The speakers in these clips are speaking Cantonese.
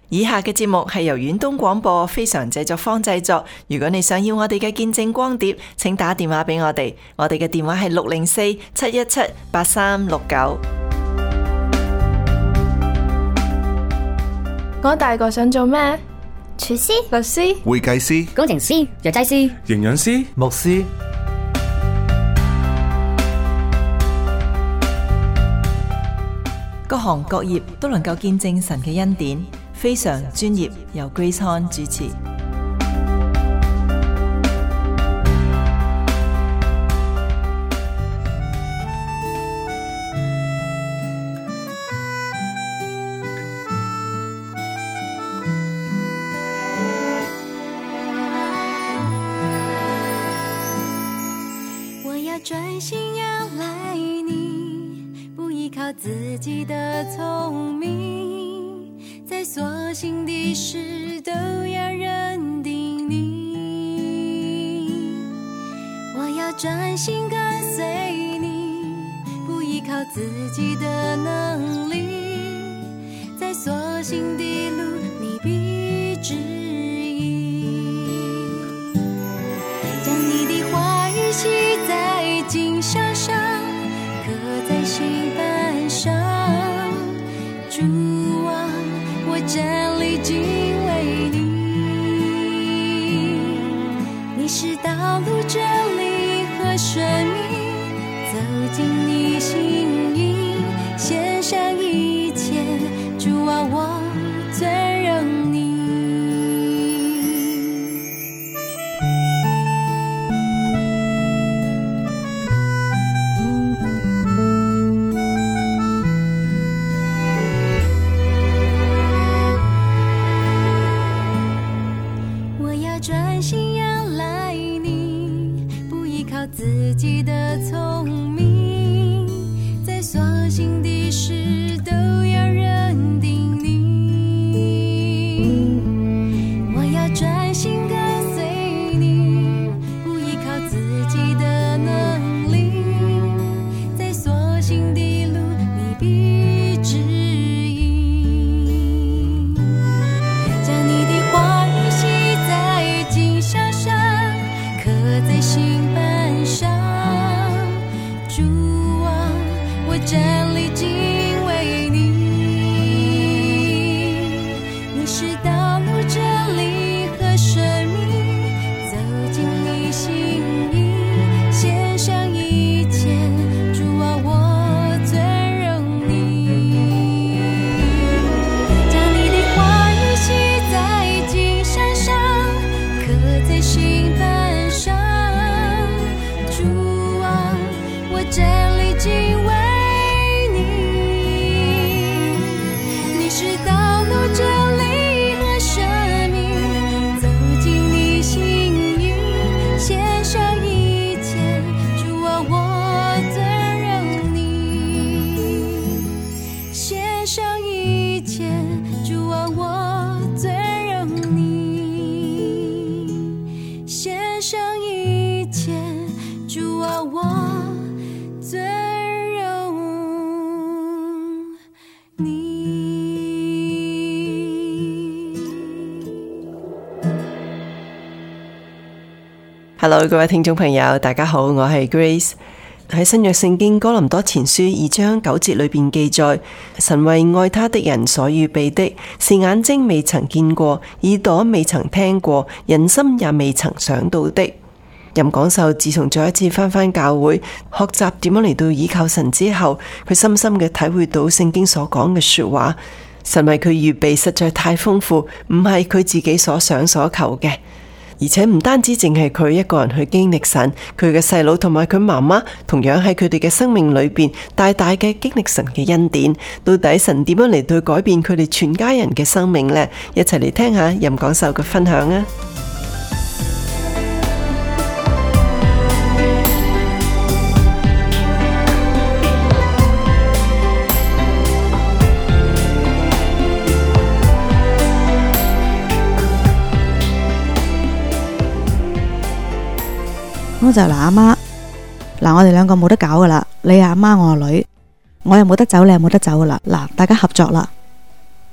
以下嘅節目係由遠東廣播非常製作坊製作。如果你想要我哋嘅見證光碟，請打電話俾我哋。我哋嘅電話係604-717-8369。 我大個想做咩？ 廚師、 律師、 會計師、 工程師、藥劑師、 營養師、 牧師。 各行各業都能夠見證神嘅恩典，非常專業，由 Grace Han 主持。 我要專心仰賴你，不依靠自己的聰明，在所行的事都要認定你。我要專心跟隨你，不依靠自己的能力，在所行的路你必指引。將你的話語寫在經上，刻在心版上。主啊，我站立敬畏你，你是道路真理和生命，走進你心意，獻上一切，主啊，我尊榮你。專心仰賴你，不依靠自己的聰明，在所行的事都要認定你。我要專心跟隨你，不依靠自己的能力，在所行的路你必指引。將你的話語寫在經上，刻在心版上。主啊，我站立敬畏你，你是道路真理和生命，走進你心意，獻上一切，主啊，我尊榮你。將你的話語寫在經上，刻在心版上。主啊，我站立敬畏你，你是道路真理和生命，走進你心意，獻上一切，主啊，我尊榮你，獻上一切，主啊，我尊榮你，獻上一切，主啊，我尊榮你。 Hello， 各位聽眾朋友，大家好，我係 Grace。喺新約聖經哥林多前書2章9節裏邊記載，神為愛他的人所預備的，是眼睛未曾見過，耳朵未曾聽過，人心也未曾想到的。任廣秀自從再一次返教會，學習點樣嚟到倚靠神之後，佢深深嘅體會到聖經所講嘅說話，神為佢預備實在太豐富，唔係佢自己所想所求嘅。而且唔單止淨係佢一個人去經歷神，佢嘅細佬同埋佢媽媽同樣喺佢哋嘅生命裏邊大大嘅經歷神嘅恩典。到底神點樣嚟到改變佢哋全家人嘅生命呢？一齊嚟聽下任廣秀嘅分享啊！ 咁就阿媽，我哋兩個冇得搞噶啦，你阿媽我阿女，我又冇得走，你又冇得走噶啦，大家合作啦。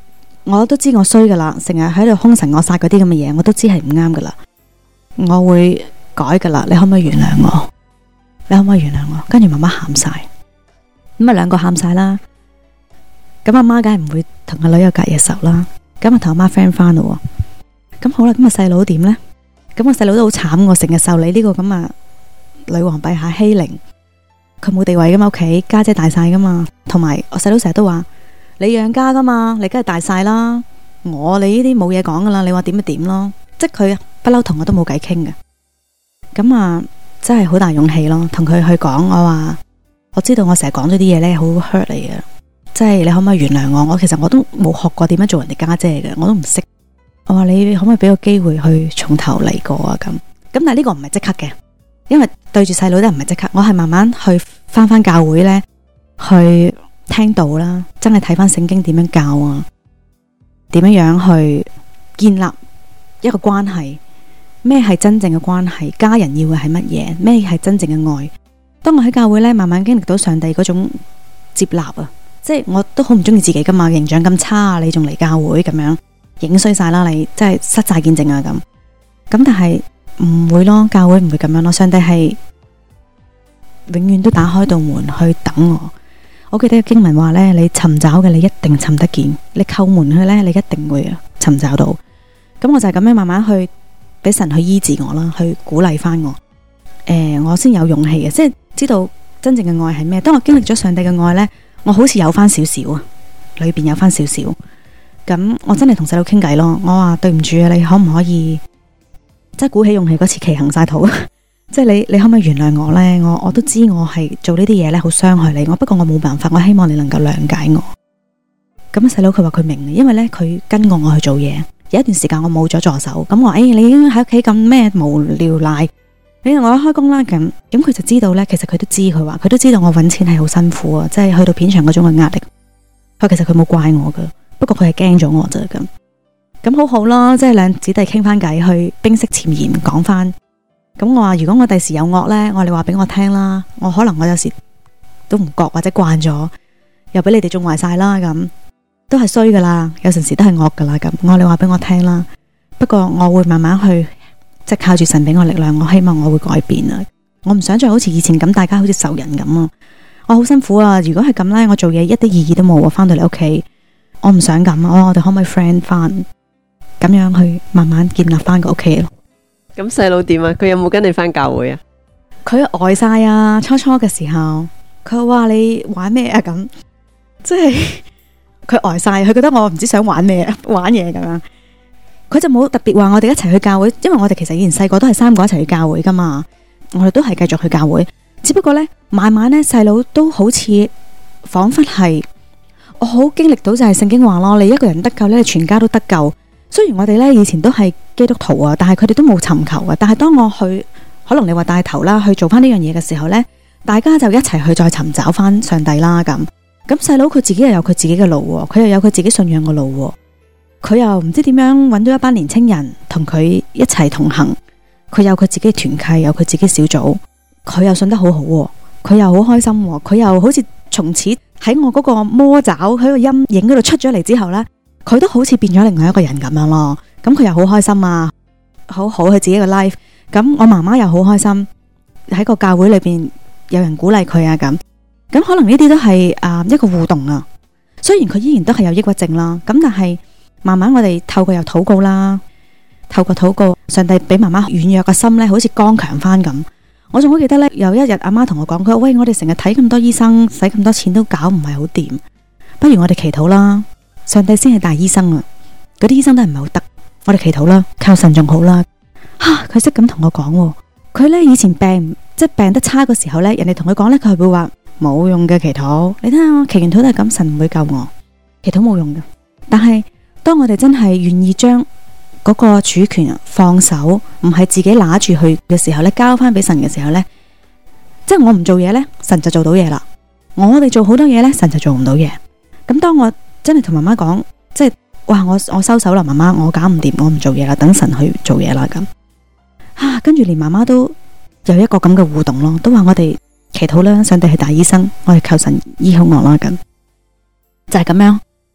我都知我衰噶啦，成日喺度凶神惡煞嗰啲咁嘅嘢，我都知係唔啱噶啦，我會改噶啦，你可唔可以原諒我？你可唔可以原諒我？跟住媽媽喊晒，咁啊兩個喊晒啦。咁阿媽梗係唔會同個女有隔夜仇啦。咁啊同阿媽 friend 翻咯。咁好啦，咁啊細佬點呢？咁我細佬都好慘，我成日受你呢個咁啊女王陛下欺凌，佢冇地位噶嘛，屋企家姐大晒噶嘛，同埋我細佬成日都話你養家噶嘛，你梗係大晒啦。你呢啲冇嘢講噶啦，你話點就點咯。即係佢不嬲同我都冇偈傾嘅。咁啊真係好大勇氣咯，同佢去講，我話我知道我成日講咗啲嘢呢，好 hurt 你嘅，即係你可唔可以原諒我？其實我都冇學過點樣做人哋家姐嘅，我都唔識。我話你可唔可以俾個機會去從頭嚟過啊？咁但係呢個唔係即刻嘅，因為對住細佬都唔係即刻，我係慢慢去翻教會呢，去聽道啦，真係睇翻聖經點樣教啊，點樣去建立一個關係，咩係真正嘅關係，家人要嘅係乜嘢，咩係真正嘅愛。當我喺教會呢，慢慢經歷到上帝嗰種接納啊，即係我都好唔中意自己噶嘛，形象咁差啊，你仲嚟教會咁樣影衰晒啦，你真係失晒見證啊咁。但係唔會咯，教會唔會咁樣咯，上帝係永遠都打開道門去等我。我記得經文話呢，你尋找嘅你一定尋得見，你叩門去呢，你一定會尋找到。咁我就係咁樣慢慢去俾神去醫治我啦，去鼓勵翻我。我先有勇氣嘅，即係知道真正嘅愛係咩。當我經歷咗上帝嘅愛呢，我好似有翻少少啊，裏邊有翻少少。咁我真係同細佬傾偈咯，我話對唔住啊，你可唔可以即係鼓起勇氣嗰次祈行晒禱，即係你可唔可以原諒我呢？我都知我係做呢啲嘢呢，好傷害你，不過我冇辦法，我希望你能夠諒解我。咁細佬佢話佢明，因為呢，佢跟過我去做嘢，有一段時間我冇咗助手，咁我話你已經喺屋企咁咩無聊賴，你我開工啦咁佢就知道呢，其實佢都知，佢都知道我搵錢係好辛苦啊，即係去到片場嗰種嘅壓力。其實佢冇怪我噶，不過佢係驚咗我咋咁好好咯，即係兩姊弟傾翻偈，去冰釋前嫌講翻。咁我話如果我第時有惡呢，我哋話俾我聽啦，我可能我有時都唔覺或者慣咗，又俾你哋縱壞晒啦，咁都係衰噶啦，有陣時都係惡噶啦咁。我哋話俾我聽啦，不過我會慢慢去即係靠住神俾我力量，我希望我會改變啊！我唔想再好似以前咁，大家好似仇人咁啊！我好辛苦啊！如果係咁呢，我做嘢一啲意義都冇啊！翻到嚟屋企，我唔想咁啊！我哋可唔可以 friend 翻，咁樣去慢慢建立翻個屋企咯？ 咁細佬點啊？佢有冇跟你翻教會啊？ 佢呆晒啊！初嘅時候，佢話你玩咩啊？咁即係佢呆晒，佢覺得我唔知想玩咩玩嘢咁樣。佢就冇特別話我哋一齊去教會，因為我哋其實以前細個都係三個一齊去教會噶嘛，我哋都係繼續去教會。只不過呢，慢慢呢，細佬都好似仿佛係我好經歷到就係聖經話咯，你一個人得救呢，你全家都得救。雖然我哋呢以前都係基督徒啊，但係佢哋都冇尋求啊。但係當我去，可能你話帶頭啦，去做翻呢樣嘢嘅時候呢，大家就一齊去再尋找翻上帝啦。咁細佬佢自己又有佢自己嘅路，佢又有佢自己信仰嘅路，佢又唔知點樣揾到一班年青人同佢一齊同行。佢有佢自己嘅團契，有佢自己小組。佢又信得好好，佢又好開心，佢又好似從此喺我嗰個魔爪喺個陰影嗰度出咗嚟之後呢，佢都好似變咗另外一個人咁樣咯。咁佢又好開心啊，好好佢自己嘅 life。咁我媽媽又好開心喺個教會裏邊有人鼓勵佢啊。咁可能呢啲都係一個互動啊。雖然佢依然都係有抑鬱症啦，咁但係慢慢我哋透過又禱告啦，透過禱告，上帝俾媽媽軟弱嘅心呢，好似剛強翻咁。我仲好記得呢，有一日阿媽同我講，佢話喂，我哋成日睇咁多醫生，使咁多錢都搞唔係好掂，不如我哋祈禱啦，上帝先係大醫生啊，嗰啲醫生都係唔係好得，我哋祈禱啦，靠神仲好啦。佢識咁同我講，佢呢以前病得差嘅時候呢，人哋同佢講呢，佢係會話冇用嘅祈禱，你睇下我祈完禱都係咁，神唔會救我，祈禱冇用嘅。但係當我哋真係願意將嗰個主權放手，唔係自己拿住去嘅時候呢，交翻俾神嘅時候呢，即係我唔做嘢呢，神就做到嘢啦。我哋做好多嘢呢，神就做唔到嘢。咁當我真係同媽媽講，即係哇，我收手啦，媽媽，我搞唔掂，我唔做嘢啦，等神去做嘢啦咁。跟住連媽媽都有一個咁嘅互動咯，都話我哋祈禱啦，上帝係大醫生，我哋求神醫好我啦咁。就係咁樣，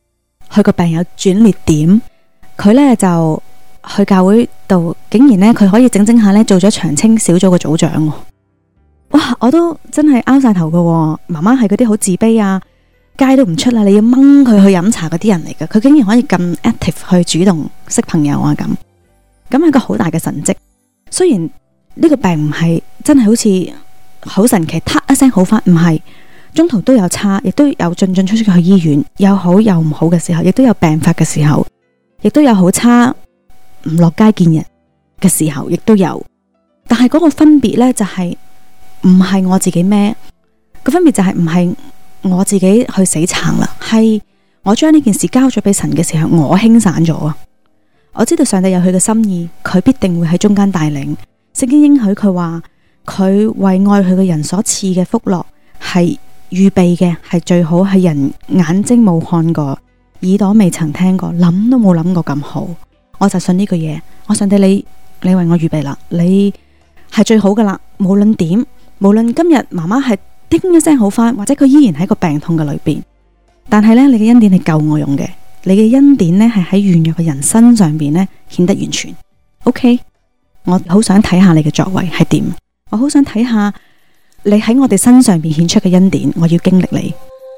佢個病有轉捩點，佢呢就去教會度，竟然呢，佢可以整下呢做咗長青小組嘅組長喎。哇！我都真係拗晒頭㗎喎。媽媽係嗰啲好自卑啊，街都唔出啦，你要掹佢去飲茶嗰啲人嚟㗎，佢竟然可以咁 active 去主動識朋友啊，咁係一個好大嘅神蹟。雖然呢個病唔係真係好似好神奇，嗒一聲好返，唔係，中途都有差，亦都有進出去醫院，有好有唔好嘅時候，亦都有病發嘅時候，亦都有好差唔落街見人嘅時候，亦都有。但係嗰個分別呢，就係唔係我自己孭，個分別就係唔係我自己去死撐啦，係我將呢件事交咗俾神嘅時候，我輕散咗啊！我知道上帝有佢嘅心意，佢必定會喺中間帶領。聖經應許佢話，佢為愛佢嘅人所賜嘅福樂係預備嘅，係最好，係人眼睛冇看過，耳朵未曾聽過，諗都冇諗過咁好。我就信呢句嘢，我上帝你為我預備啦，你係最好噶啦。無論點，無論今日媽媽係叮一聲好返，或者佢依然喺個病痛嘅裏邊，但係呢，你嘅恩典係夠我用嘅。你嘅恩典呢，係喺軟弱嘅人身上邊呢顯得完全。OK， 我好想睇下你嘅作為係點，我好想睇下你喺我哋身上邊顯出嘅恩典，我要經歷你。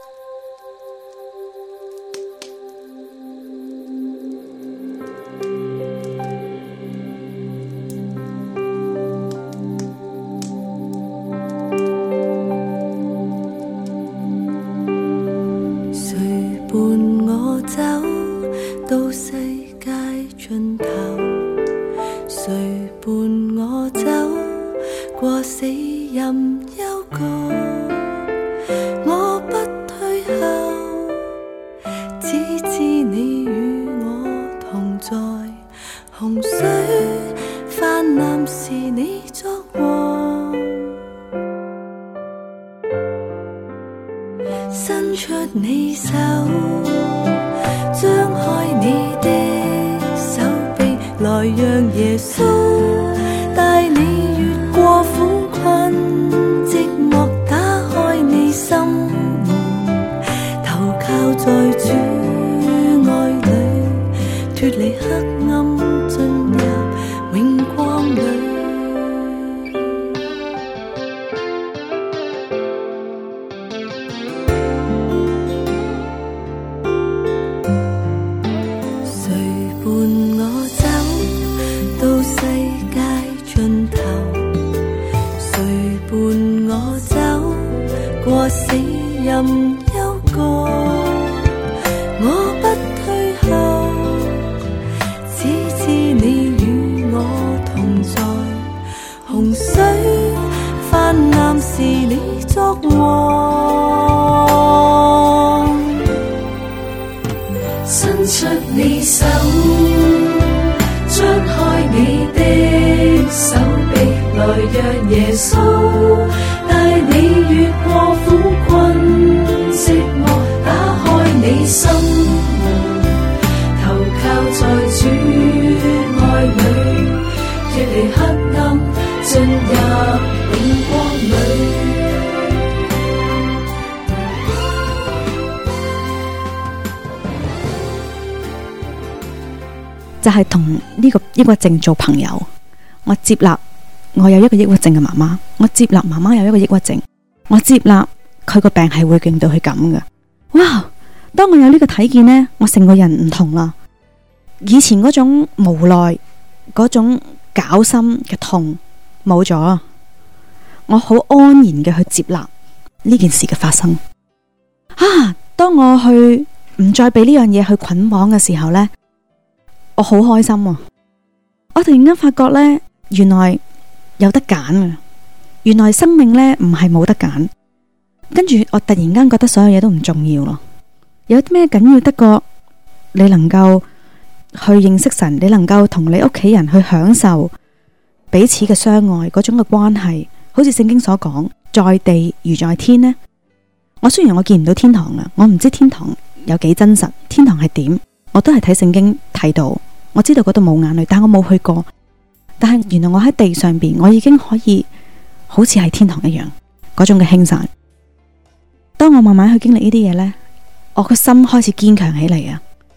到世界盡頭，誰伴我走過死蔭幽谷？我不退後，只知你與我同在。洪水泛濫時你作王，伸出你手，張開你的手臂，來讓耶穌帶你越過苦困寂寞，打開你心門，投靠在主愛裡，脫離黑暗進入永光裡。死蔭幽谷，我不退後，只知你與我同在。洪水泛濫時你作王，伸出你手，張開你的手臂，來讓耶穌帶你越過苦困寂寞，打開你心門，投靠在主愛裡，脫離黑暗進入永光裡。 就係同呢個抑鬱症做朋友，我接納我有一個抑鬱症嘅媽媽，我接納媽媽有一個抑鬱症，我接納佢個病係會令到佢咁嘅。哇！當我有呢個體驗呢，我成個人唔同啦。以前嗰種無奈、嗰種絞心嘅痛冇咗，我好安然嘅去接納呢件事嘅發生。啊！當我去唔再俾呢樣嘢去捆綁嘅時候呢，我好開心啊！我突然間發覺呢，原來有得揀啊！原來生命呢唔係冇得揀。跟住我突然間覺得所有嘢都唔重要咯。有啲咩緊要得過你能夠去認識神，你能夠同你屋企人去享受彼此嘅相愛嗰種嘅關係，好似聖經所講，在地如在天呢。我雖然我見唔到天堂啊，我唔知天堂有幾真實，天堂係點，我都係睇聖經睇到。我知道嗰度冇眼淚，但我冇去過。但係原來我喺地上邊，我已經可以好似係天堂一樣嗰種嘅輕散。當我慢慢去經歷呢啲嘢呢，我個心開始堅強起嚟啊！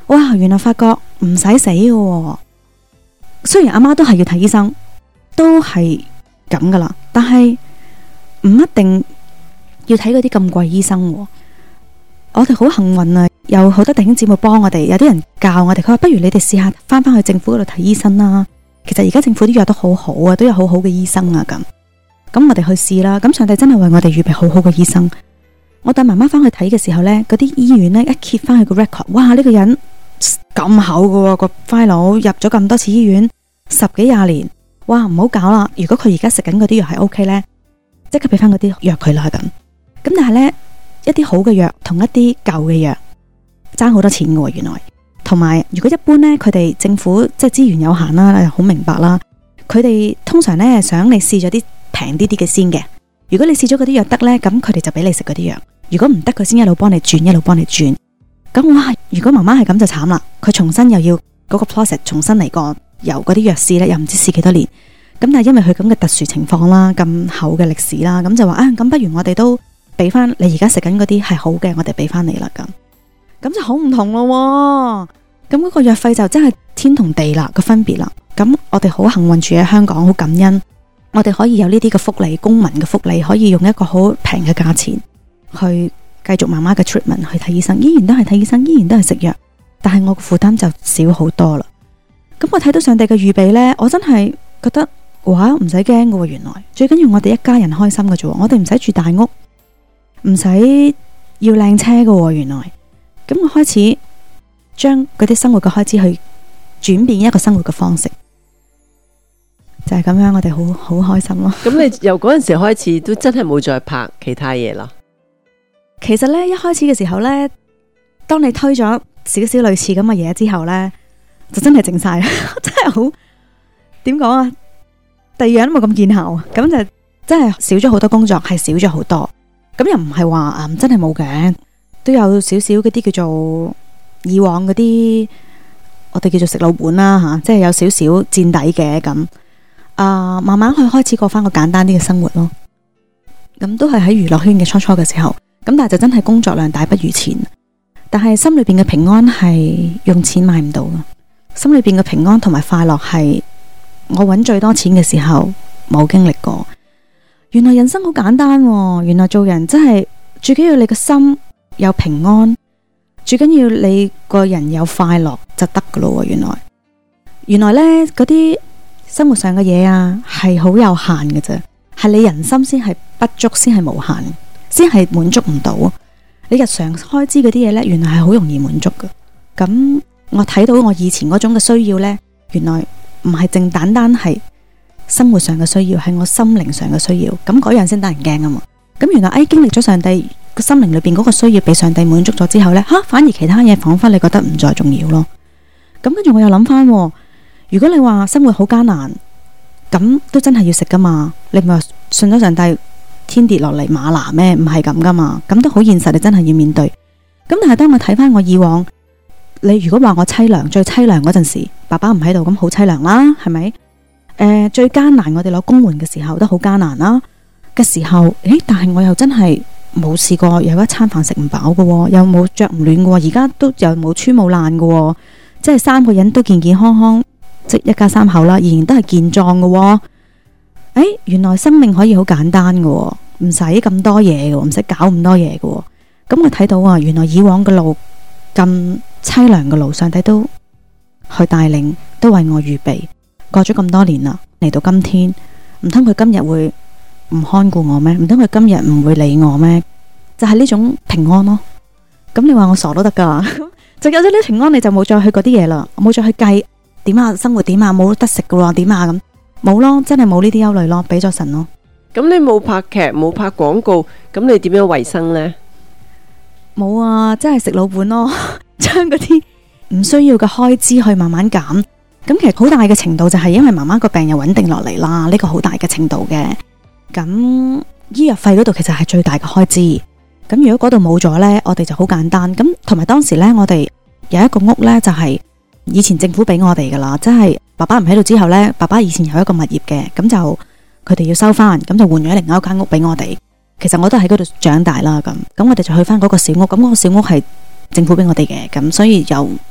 哇，原來發覺唔使死嘅喎。雖然阿媽都係要睇醫生，都係咁噶啦，但係唔一定要睇嗰啲咁貴醫生喎。我哋好幸運啊，有好多弟兄姊妹幫我哋，有啲人教我哋，佢話不如你哋試下翻去政府嗰度睇醫生啦。其實而家政府啲藥都好好啊，都有好好嘅醫生啊，咁我哋去試啦。咁上帝真係為我哋預備好好嘅醫生。我帶媽媽翻去睇嘅時候呢，嗰啲醫院呢，一揭翻去個 record， 哇！呢個人咁厚嘅個 file， 入咗咁多次醫院，10幾20年，哇！唔好搞啦。如果佢而家食緊嗰啲藥係 OK 呢，即刻俾翻嗰啲藥佢啦咁。咁但係呢，一啲好嘅藥同一啲舊嘅藥爭好多錢嘅喎，原來。同埋如果一般呢，佢哋政府即係資源有限啦，好明白啦。佢哋通常呢，想你試咗啲平啲嘅先嘅。如果你試咗嗰啲藥得呢，咁佢哋就俾你食嗰啲藥。如果唔得，佢先一路幫你轉，一路幫你轉。咁哇，如果媽媽係咁就慘啦，佢重新又要嗰個 process 重新嚟過，由嗰啲藥試呢，又唔知試幾多年。咁但係因為佢咁嘅特殊情況啦，咁厚嘅歷史啦，咁就話咁不如我哋都俾翻你而家食緊嗰啲係好嘅，我哋俾翻你啦咁就好唔同咯。咁嗰個藥費就真係天同地啦，個分別啦。咁我哋好幸運住喺香港，好感恩，我哋可以有呢啲嘅福利，公民嘅福利，可以用一個好平嘅價錢去繼續媽媽嘅 treatment， 去睇醫生，依然都係睇醫生，依然都係食藥，但係我嘅負擔就少好多啦。咁我睇到上帝嘅預備呢，我真係覺得哇，唔使驚嘅，原來最緊要我哋一家人開心嘅啫，我哋唔使住大屋，唔使要靚車嘅，原來。咁我開始將嗰啲生活嘅開支去轉變一個生活嘅方式，就係咁樣，我哋好開心咯。 咁你由嗰陣時開始都真係冇再拍其他嘢啦。 其實呢，一開始嘅時候呢，當你推咗少少類似咁嘅嘢之後呢，就真係靜晒，真係好點講啊？第二樣都冇咁見效，咁就真係少咗好多工作，係少咗好多。咁又唔係話真係冇嘅，都有少少嗰啲叫做以往嗰啲我哋叫做食老本啦吓，即係有少少墊底嘅咁。慢慢去開始過翻個簡單啲嘅生活咯。咁都係喺娛樂圈嘅初嘅時候。咁但係就真係工作量大不如前，但係心裏邊嘅平安係用錢買唔到嘅，心裏邊嘅平安同埋快樂係我揾最多錢嘅時候冇經歷過。原來人生好簡單喎，原來做人真係最緊要你個心有平安，最緊要你個人有快樂就得噶咯。原來呢嗰啲生活上嘅嘢啊係好有限嘅啫，係你人心先係不足，先係無限，先係滿足唔到。你日常開支嗰啲嘢呢，原來係好容易滿足嘅。咁我睇到我以前嗰種嘅需要呢，原來唔係淨單單係生活上嘅需要，係我心靈上嘅需要。咁嗰樣先得人驚啊嘛。咁原來經歷咗上帝個心靈裏邊嗰個需要被上帝滿足咗之後呢，反而其他嘢仿佛你覺得唔再重要咯。咁跟住我又諗翻，如果你話生活好艱難，咁都真係要食噶嘛？你唔係信咗上帝天跌落嚟馬拿咩？唔係咁噶嘛？咁都好現實，你真係要面對。咁但係當我睇翻我以往，你如果話我淒涼，最淒涼嗰陣時，爸爸唔喺度，咁好淒涼啦，係咪？最艱難我哋攞公援嘅時候都好艱難啦嘅時候，但係我又真係冇試過有一餐飯食唔飽嘅，又冇着唔暖嘅，而家都又冇穿冇爛嘅，即係3個人都健健康康，即一家3口啦，仍然都係健壯嘅。原來生命可以好簡單嘅，唔使咁多嘢嘅，唔使搞咁多嘢嘅。咁我睇到啊，原來以往嘅路咁淒涼嘅路，上帝都去帶領，都為我預備。過咗咁多年啦，嚟到今天，唔通佢今日會唔看顧我咩？唔通佢今日唔會理我咩？就係呢種平安咯。咁你話我傻都得噶，就有咗呢平安，你就冇再去嗰啲嘢啦，冇再去計點啊，生活點啊，冇得食噶點啊咁。冇咯，真係冇呢啲憂慮咯，俾咗神咯。 咁你冇拍劇，冇拍廣告，咁你點樣維生呢？ 冇啊，真係食老本咯，將嗰啲唔需要嘅開支去慢慢減。咁其實好大嘅程度就係因為媽媽個病又穩定落嚟啦，呢個好大嘅程度嘅。咁醫藥費嗰度其實係最大嘅開支。咁如果嗰度冇咗呢，我哋就好簡單。咁同埋當時呢，我哋有一個屋呢，就係以前政府俾我哋噶啦，即係爸爸唔喺度之後呢，爸爸以前有一個物業嘅，咁就佢哋要收翻，咁就換咗另外一間屋俾我哋。其實我都喺嗰度長大啦，咁我哋就去翻嗰個小屋，咁嗰個小屋係政府俾我哋嘅，咁所以又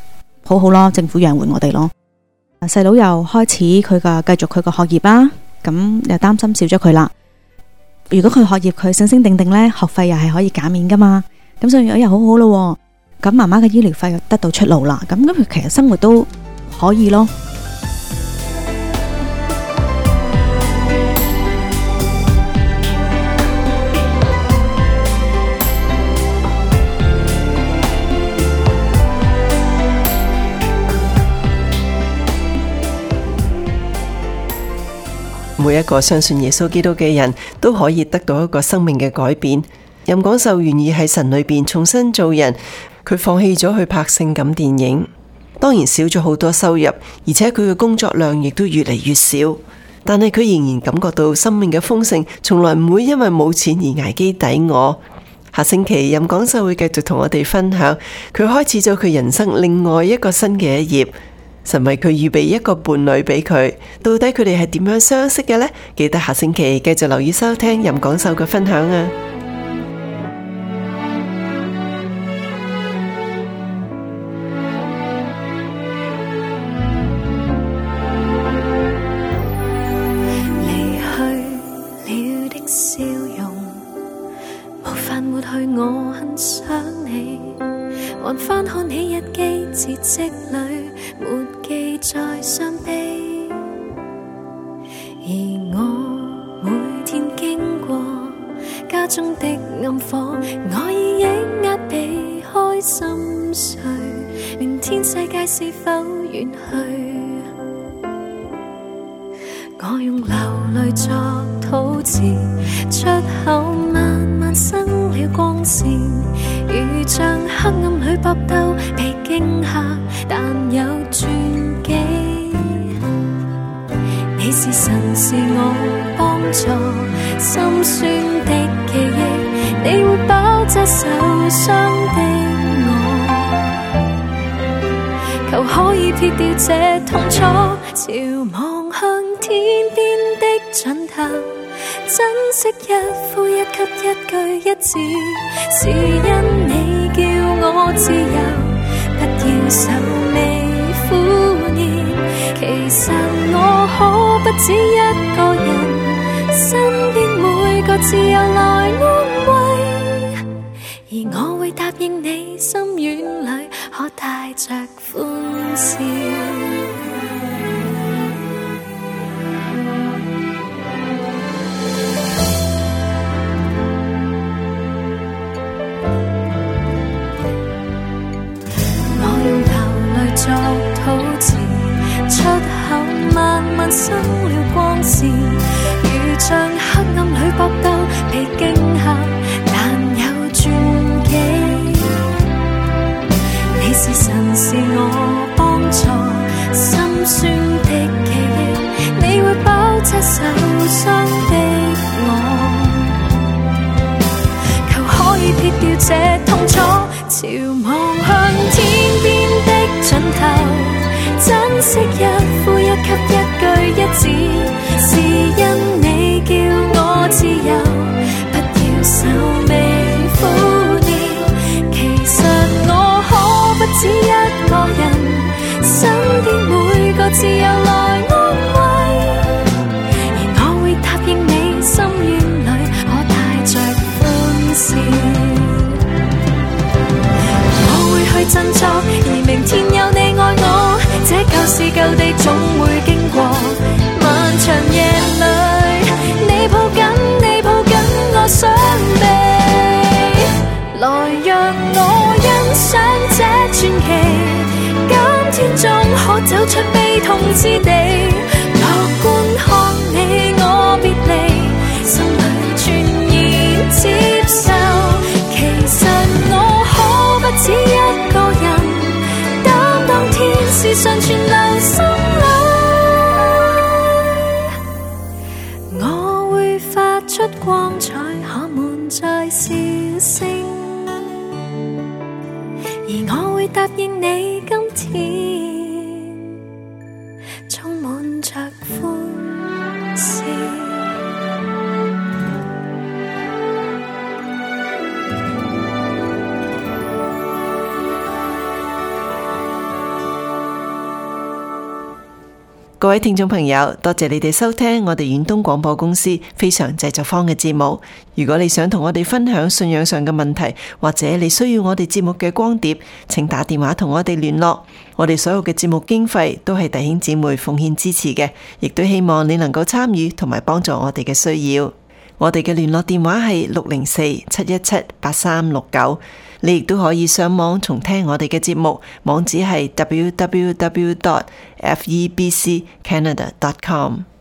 好好咯，政府養活我哋咯。細佬又開始繼續佢個學業啦，咁又擔心少咗佢啦。如果佢學業佢醒醒定定呢，學費又係可以減免噶嘛，咁所以又好好咯。咁媽媽嘅醫療費又得到出路啦，咁佢其實生活都可以咯。 每一個相信耶穌基督嘅人都可以得到一個生命嘅改變。任廣秀願意喺神裏邊重新做人，佢放棄咗去拍性感電影，當然少咗好多收入，而且佢嘅工作量亦都越嚟越少。但係佢仍然感覺到生命嘅豐盛，從來唔會因為冇錢而捱飢抵餓。下星期任廣秀會繼續同我哋分享，佢開始咗佢人生另外一個新嘅一頁。神為佢預備一個伴侶俾佢，到底佢哋係點樣相識嘅呢？記得下星期繼續留意收聽任廣秀嘅分享啊！ 離去了的笑容，無法抹去我很想你，還翻看起日記字跡裏沒記載傷悲，而我每天經過家中的暗火，我已抑壓避開心碎，明天世界是否遠去，我用流淚作禱詞，出口慢慢生了光線，如像黑暗裏搏鬥被驚嚇，但有轉機。你是神，是我幫助，心酸的記憶，你會包紮受傷的我，求可以撇掉這痛楚，朝望向天邊的盡頭，珍惜一呼一吸一句一字，是因你叫我自由，不要愁眉苦臉。其實我可不止一個人，身邊每個自由來安慰，而我會答應你，心院裏可帶着歡笑。作禱詞，出口慢慢生了光線，如像黑暗裏搏鬥被驚嚇，但有轉機。你是神，是我幫助，心酸的記憶，你會包紮受傷的我，求可以撇掉這痛楚，朝望向天邊的盡頭，珍惜一呼一吸一句一字，是因你叫我自由，不要愁眉苦臉。其實我可不止一個人，身邊每個自由來安慰，而我會答應你，心院裏可帶着歡笑。去振作，而明天有你愛我，這舊時舊地總會經過。漫長夜裏，你抱緊我雙臂，來讓我欣賞這傳奇。今天終可走出悲痛之地，樂觀看你我別離，心裏全然接受。其實我可不止一個人，擔當天使上傳流心裏，我會發出光彩，可滿載笑聲，而我會答應你，今天充滿着歡笑。 各位聽眾朋友，多謝你哋收聽我哋遠東廣播公司非常製作坊嘅節目。如果你想同我哋分享信仰上嘅問題，或者你需要我哋節目嘅光碟，請打電話同我哋聯絡。我哋所有嘅節目經費都係弟兄姊妹奉獻支持嘅，亦都希望你能夠參與同埋幫助我哋嘅需要。我哋嘅聯絡電話係604-717-8369。你亦都可以上網重聽我哋嘅節目，網址係www.febccanada.com。